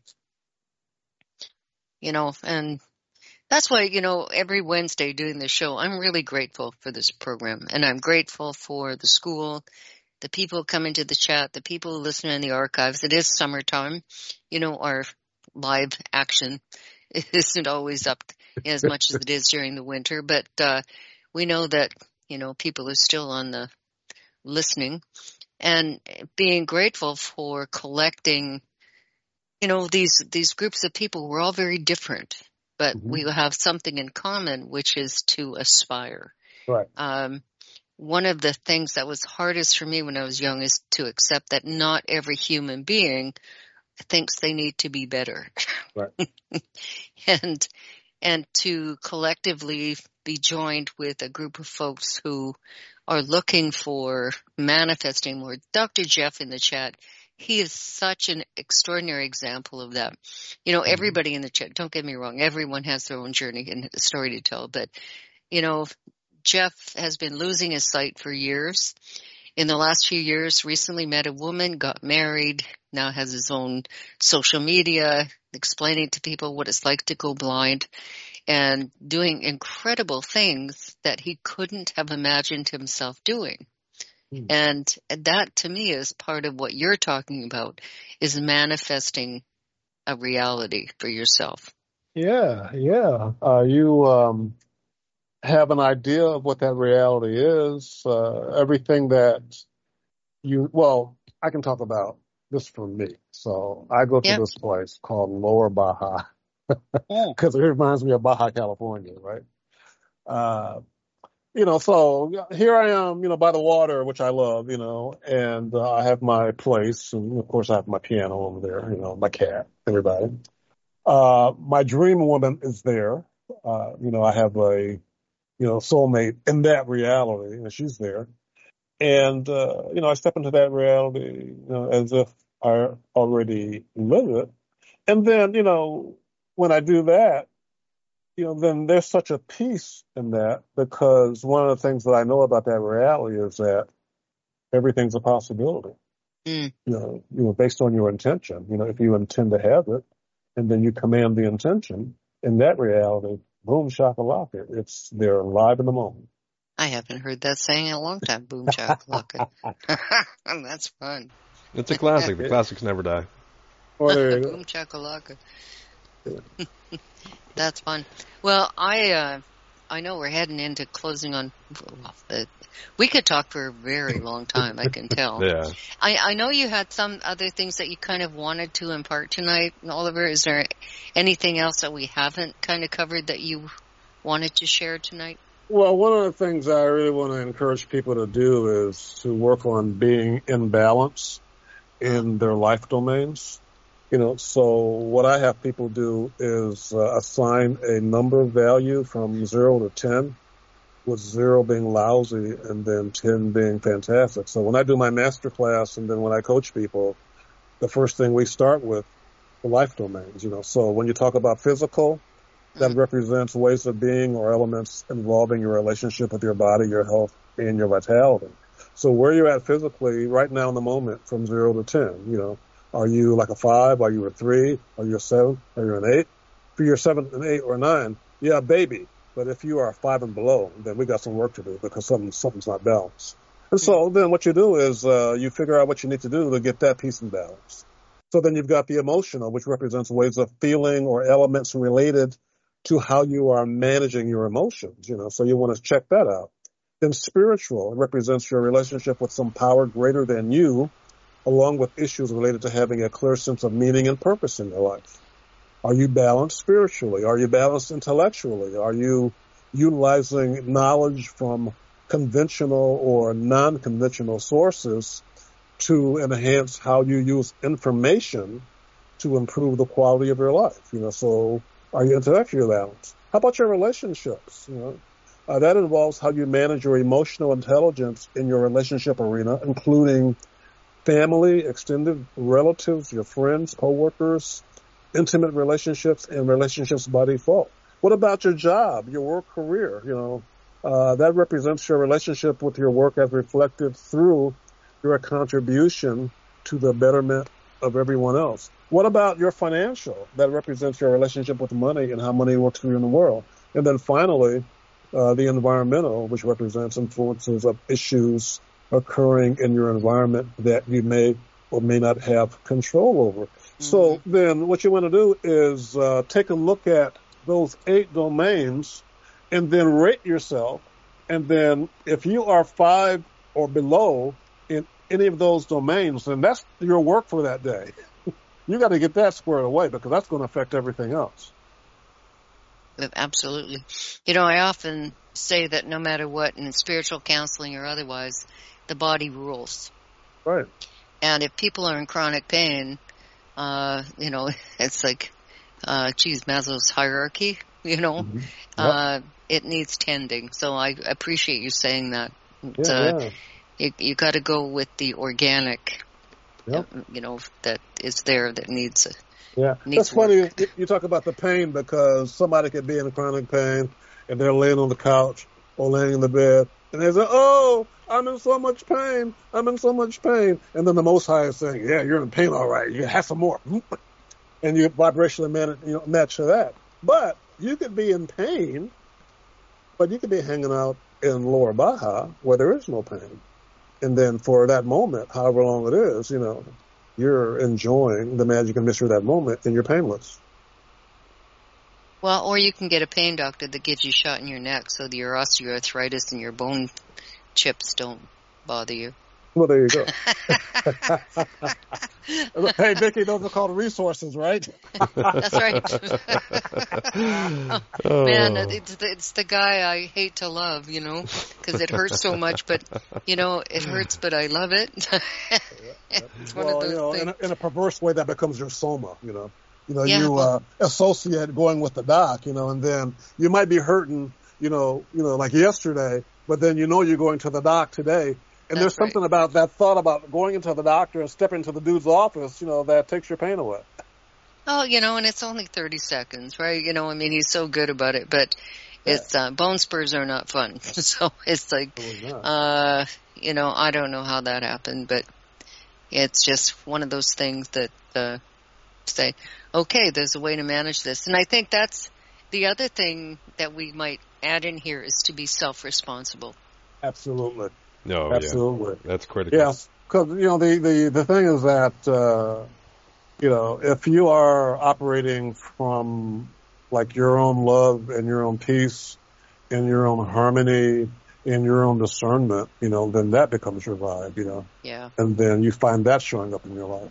You know, and that's why, you know, every Wednesday doing the show, I'm really grateful for this program. And I'm grateful for the school, the people coming to the chat, the people who listen in the archives. It is summertime. You know, our live action isn't always up as much as it is during the winter. But uh, we know that, you know, people are still on the listening. And being grateful for collecting, you know, these, these groups of people. We're all very different. But mm-hmm. we have something in common, which is to aspire. Right. Um, one of the things that was hardest for me when I was young is to accept that not every human being thinks they need to be better. Right. and and to collectively be joined with a group of folks who are looking for manifesting more. Doctor Jeff in the chat, he is such an extraordinary example of that. You know, everybody in the chat, don't get me wrong, everyone has their own journey and a story to tell. But, you know, Jeff has been losing his sight for years. In the last few years, recently met a woman, got married, now has his own social media, explaining to people what it's like to go blind and doing incredible things that he couldn't have imagined himself doing. And that, to me, is part of what you're talking about, is manifesting a reality for yourself. Yeah, yeah. Uh, you um, have an idea of what that reality is. Uh, everything that you, well, I can talk about this for me. So I go to Yep. this place called Lower Baja because it reminds me of Baja, California, right? Uh, you know, so here I am, you know, by the water, which I love, you know, and uh, I have my place, and of course I have my piano over there, you know, my cat, everybody. Uh, my dream woman is there. Uh, you know, I have a, you know, soulmate in that reality, and she's there. And, uh, you know, I step into that reality, you know, as if I already live it. And then, you know, when I do that, you know, then there's such a peace in that, because one of the things that I know about that reality is that everything's a possibility. Mm. You know, you know, based on your intention. You know, if you intend to have it, and then you command the intention in that reality, boom shakalaka, it's they're live in the moment. I haven't heard that saying in a long time. Boom shakalaka. That's fun. It's a classic. The classics never die. Oh, there you go. Boom shakalaka. That's fun. Well, I uh, I know we're heading into closing on. Well, the, we could talk for a very long time. I can tell. Yeah. I, I know you had some other things that you kind of wanted to impart tonight, Oliver. Is there anything else that we haven't kind of covered that you wanted to share tonight? Well, one of the things I really want to encourage people to do is to work on being in balance in their life domains. You know, so what I have people do is uh, assign a number value from zero to ten, with zero being lousy and then ten being fantastic. So when I do my master class and then when I coach people, the first thing we start with the life domains, you know. So when you talk about physical, that mm-hmm. represents ways of being or elements involving your relationship with your body, your health, and your vitality. So where you're at physically right now in the moment from zero to ten, you know. Are you like a five? Are you a three? Are you a seven? Are you an eight? If you're a seven, an eight, or a nine, yeah, baby. But if you are a five and below, then we got some work to do because something, something's not balanced. And so then what you do is uh, you figure out what you need to do to get that piece in balance. So then you've got the emotional, which represents ways of feeling or elements related to how you are managing your emotions, you know, so you want to check that out. Then spiritual, it represents your relationship with some power greater than you, along with issues related to having a clear sense of meaning and purpose in your life. Are you balanced spiritually? Are you balanced intellectually? Are you utilizing knowledge from conventional or non-conventional sources to enhance how you use information to improve the quality of your life? You know, so are you intellectually balanced? How about your relationships? You know, uh, that involves how you manage your emotional intelligence in your relationship arena, including family, extended relatives, your friends, coworkers, intimate relationships, and relationships by default. What about your job, your work career? You know, uh, that represents your relationship with your work as reflected through your contribution to the betterment of everyone else. What about your financial? That represents your relationship with money and how money works for you in the world. And then finally, uh, the environmental, which represents influences of issues occurring in your environment that you may or may not have control over. Mm-hmm. So then what you want to do is uh, take a look at those eight domains and then rate yourself. And then if you are five or below in any of those domains, then that's your work for that day. You got to get that squared away because that's going to affect everything else. Absolutely. You know, I often say that no matter what, in spiritual counseling or otherwise, the body rules. Right. And if people are in chronic pain, uh, you know, it's like, uh, geez, Maslow's hierarchy, you know, mm-hmm. Yep. uh, it needs tending. So I appreciate you saying that. Yeah, uh, yeah. You, you got to go with the organic, yep. you know, that is there that needs it. Yeah, needs that's funny work. you talk about the pain because somebody could be in chronic pain and they're laying on the couch or laying in the bed and they say, oh, I'm in so much pain. I'm in so much pain. And then the Most High is saying, yeah, you're in pain, all right. You have some more. And you vibrationally man, you know, match to that. But you could be in pain, but you could be hanging out in Lower Baja where there is no pain. And then for that moment, however long it is, you know, you're enjoying the magic and mystery of that moment and you're painless. Well, or you can get a pain doctor that gives you a shot in your neck so that your osteoarthritis and your bone chips don't bother you. Well, there you go. Hey, Vicki, those are called resources, right? That's right. Oh, man, it's the, it's the guy I hate to love, you know, because it hurts so much. But, you know, it hurts, but I love it. It's one well, of those you know, things. in a, in a perverse way, that becomes your soma, you know. You know, Yeah, you well- uh, associate going with the doc, you know, and then you might be hurting, you know, you know, like yesterday, but then you know you're going to the doc today. And That's there's something right. about that thought about going into the doctor and stepping into the dude's office, you know, that takes your pain away. Oh, you know, and it's only thirty seconds, right? You know, I mean, he's so good about it, but Yeah. it's, uh, bone spurs are not fun. So it's like, Totally not. uh, you know, I don't know how that happened, but it's just one of those things that, uh, say, okay, there's a way to manage this. And I think that's the other thing that we might add in here is to be self-responsible. Absolutely. No, Absolutely. yeah, that's critical. Yes, because, you know, the, the, the thing is that, uh, you know, if you are operating from, like, your own love and your own peace and your own harmony and your own discernment, you know, then that becomes your vibe, you know, Yeah. and then you find that showing up in your life.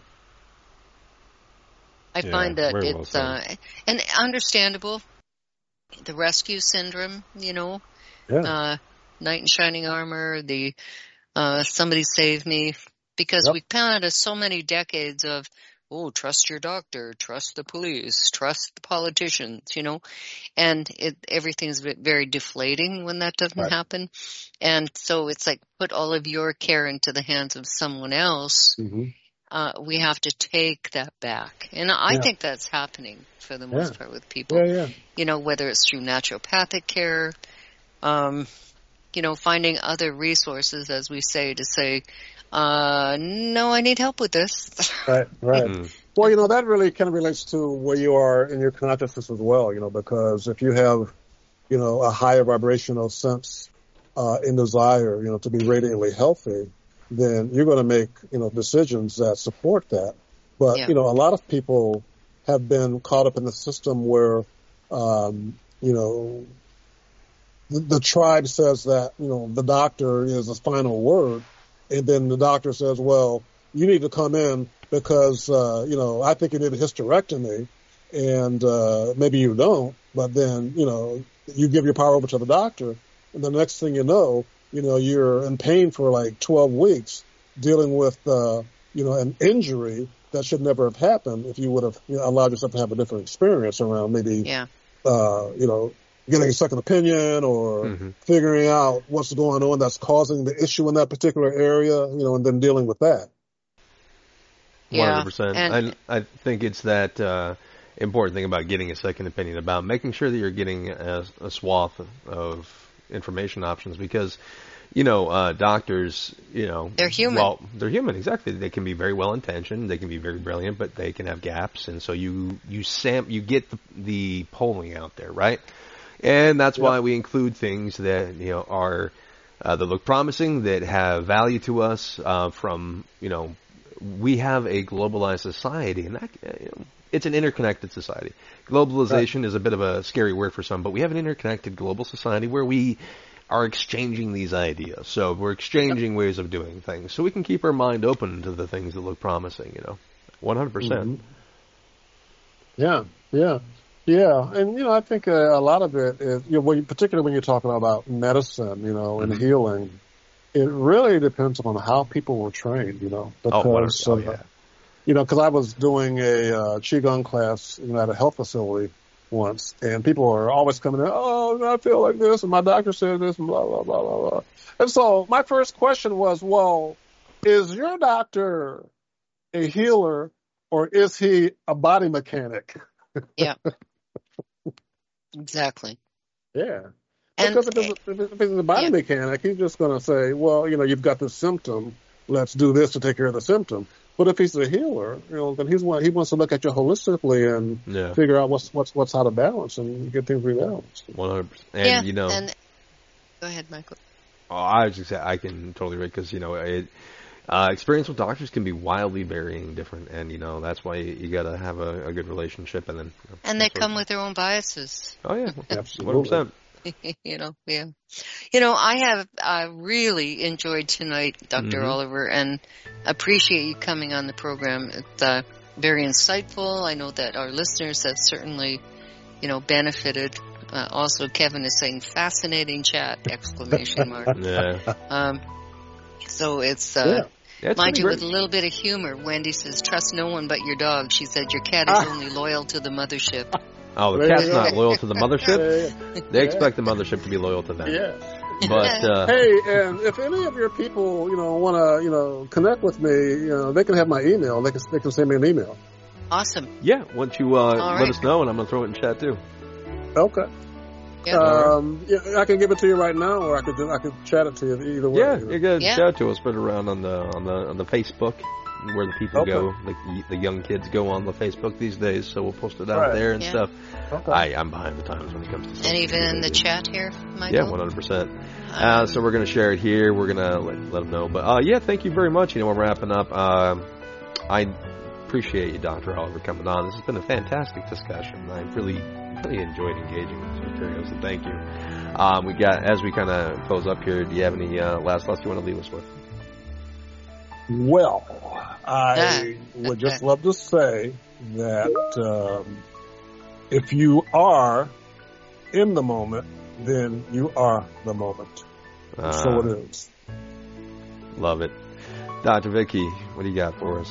I Yeah, find that very well it's, said. uh, and understandable, the rescue syndrome, you know, Yeah. uh, knight in shining armor, the, uh, somebody save me, because Yep. we've had so many decades of, oh, trust your doctor, trust the police, trust the politicians, you know, and it, everything's ve- very deflating when that doesn't Right. happen. And so it's like, put all of your care into the hands of someone else. hmm Uh, we have to take that back. And I Yeah. think that's happening for the most Yeah. part with people. Yeah, yeah. You know, whether it's through naturopathic care, um, you know, finding other resources, as we say, to say, uh, no, I need help with this. Right, right. Mm. Well, you know, that really kind of relates to where you are in your consciousness as well, you know, because if you have, you know, a higher vibrational sense uh, and desire, you know, to be radiantly healthy, then you're going to make, you know, decisions that support that. But, Yeah. you know, a lot of people have been caught up in the system where, um, you know, the, the tribe says that, you know, the doctor is the final word. And then the doctor says, well, you need to come in because, uh, you know, I think you need a hysterectomy and, uh, maybe you don't, but then, you know, you give your power over to the doctor and the next thing you know, you know, you're in pain for like twelve weeks dealing with, uh, you know, an injury that should never have happened if you would have, you know, allowed yourself to have a different experience around maybe, Yeah. uh, you know, getting a second opinion or Mm-hmm. figuring out what's going on that's causing the issue in that particular area, you know, and then dealing with that. One Yeah. hundred percent. And And I think it's that uh, important thing about getting a second opinion, about making sure that you're getting a, a swath of information options, because, you know, uh, doctors, you know, They're human. Well, they're human, exactly. They can be very well intentioned, they can be very brilliant, but they can have gaps, and so you you sam you get the, the polling out there, right? And that's Yep. why we include things that, you know, are uh, that look promising, that have value to us. Uh, from, you know, we have a globalized society, and that, you know, it's an interconnected society. Globalization Right. is a bit of a scary word for some, but we have an interconnected global society where we are exchanging these ideas. So we're exchanging ways of doing things, so we can keep our mind open to the things that look promising. You know, one hundred percent. Mhm. Yeah, yeah, yeah. And, you know, I think uh, a lot of it is, you know, when you, particularly when you're talking about medicine, you know, and Mhm. healing, it really depends on how people were trained, you know, Oh, one hundred because, percent. Oh, uh, yeah. you know, because I was doing a uh, Qigong class, you know, at a health facility once, and people are always coming in, oh, I feel like this, and my doctor said this, and blah, blah, blah, blah, blah. And so my first question was, well, is your doctor a healer or is he a body mechanic? Yeah. Exactly. Yeah. And Because if it's, if it's if it's a body yeah. mechanic, he's just going to say, well, you know, you've got this symptom. Let's do this to take care of the symptom. But if he's a healer, you know, then he's one, he wants to look at you holistically and Yeah. figure out what's what's what's how to balance and get things rebalanced. one hundred percent. And, yeah. you know, And go ahead, Michael. oh, I was just say I can totally relate, because, you know, it, uh, experience with doctors can be wildly varying, different, and, you know, that's why you, you got to have a, a good relationship, and then. You know, And they that's what- come with their own biases. Oh yeah, Absolutely. one hundred percent. you know, yeah. You know, I have I really enjoyed tonight, Doctor Mm-hmm. Oliver, and appreciate you coming on the program. It's uh, very insightful. I know that our listeners have certainly, you know, benefited. Uh, also, Kevin is saying fascinating chat, exclamation mark. Yeah. Um, so it's, uh, yeah. Yeah, mind you, great. with a little bit of humor. Wendy says, trust no one but your dog. She said, your cat is only loyal to the mothership. Oh, the cat's not loyal to the mothership? They expect the mothership to be loyal to them. Yeah. But, uh, hey, and if any of your people, you know, want to, you know, connect with me, you know, they can have my email. They can, they can send me an email. Awesome. Yeah, once you uh, let right. us know, and I'm going to throw it in chat, too. Okay. Yeah. Um, yeah, I can give it to you right now, or I could I could chat it to you either way. Yeah, you know. you can Yeah. chat to us, put it around on the on the on the Facebook, where the people Okay. go, like the, the young kids go on the Facebook these days. So we'll post it out Right. there and Yeah. stuff. Okay. I I'm behind the times when it comes to social And even media. in the chat here, Michael? Yeah, one hundred percent. Uh, so we're going to share it here. We're going to let, let them know. But uh, yeah, thank you very much. You know, we're wrapping up. Um, I appreciate you, Doctor Oliver, coming on. This has been a fantastic discussion. I really, really enjoyed engaging with this material. So thank you. Um, we got as we kind of close up here. Do you have any uh, last thoughts you want to leave us with? Well, I Ah. would just love to say that um, if you are in the moment, then you are the moment. Uh, so it is. Love it. Doctor Vicky, what do you got for us?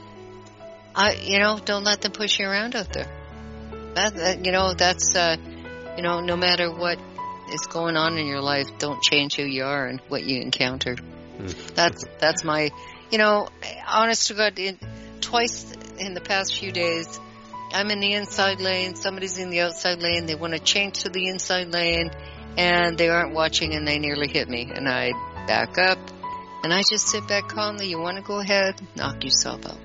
I, you know, don't let them push you around out there. That, that you know, that's, uh, you know, no matter what is going on in your life, don't change who you are and what you encounter. Mm. That's that's my, you know, honest to God, in, twice in the past few days, I'm in the inside lane, somebody's in the outside lane, they want to change to the inside lane, and they aren't watching, and they nearly hit me, and I back up, and I just sit back calmly. You want to go ahead, knock yourself out.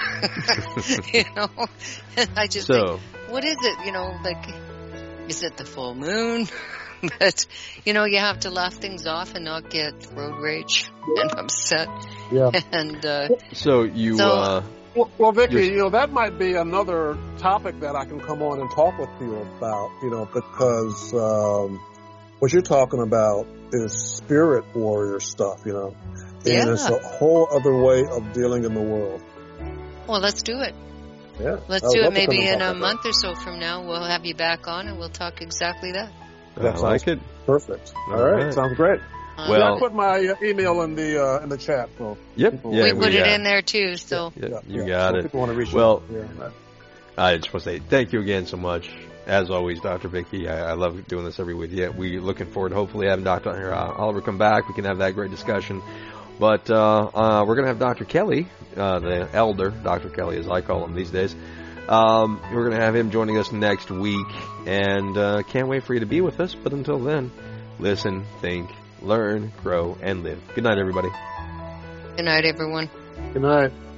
You know, and I just So, think, what is it? You know, like, is it the full moon? But, you know, you have to laugh things off and not get road rage and upset. Yeah. And, uh, so you, So- uh, Well, well, Vicky, Yes. you know, that might be another topic that I can come on and talk with you about, you know, because um, what you're talking about is spirit warrior stuff, you know. And Yeah. it's a whole other way of dealing in the world. well, let's do it. Yeah. Let's I would do love it to come maybe and in talk a about month or so from now. We'll have you back on and we'll talk exactly that. That I like it. that. Perfect. All All right. right. Sounds great. Uh, Well- Yeah, I put my uh, email in the uh, in the chat. So Yep. people- Yeah, we put it uh, in there too, so. Yeah, yeah, you yeah. got So it. People want to reach Well, out. Yeah. I just want to say thank you again so much. As always, Doctor Vicky, I, I love doing this every week. Yeah, we're looking forward to hopefully having Doctor Uh, Oliver come back. We can have that great discussion. But uh, uh, we're going to have Doctor Kelly, uh, the elder, Doctor Kelly as I call him these days. Um, we're going to have him joining us next week. And uh, can't wait for you to be with us. But until then, listen, think, learn, grow, and live. Good night, everybody. Good night, everyone. Good night.